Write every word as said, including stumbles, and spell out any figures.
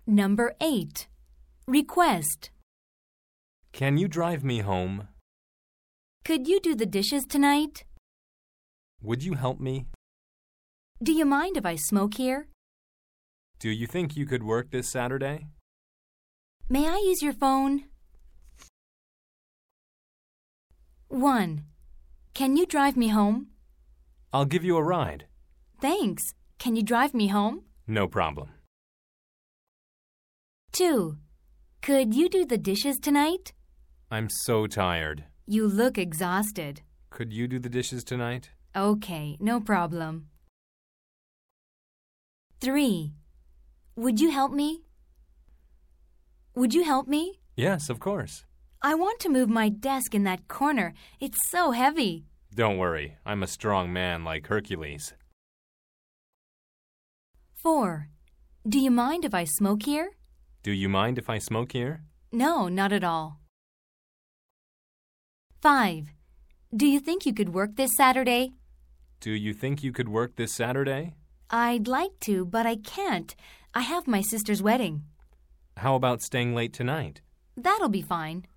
Number eight. Request. Can you drive me home? Could you do the dishes tonight? Would you help me? Do you mind if I smoke here? Do you think you could work this Saturday? May I use your phone? one. Can you drive me home? I'll give you a ride. Thanks. Can you drive me home? No problem. two. Could you do the dishes tonight? I'm so tired. You look exhausted. Could you do the dishes tonight? Okay, no problem. three. Would you help me? Would you help me? Yes, of course. I want to move my desk in that corner. It's so heavy. Don't worry. I'm a strong man like Hercules. four. Do you mind if I smoke here? Do you mind if I smoke here? No, not at all. five. Do you think you could work this Saturday? Do you think you could work this Saturday? I'd like to, but I can't. I have my sister's wedding. How about staying late tonight? That'll be fine.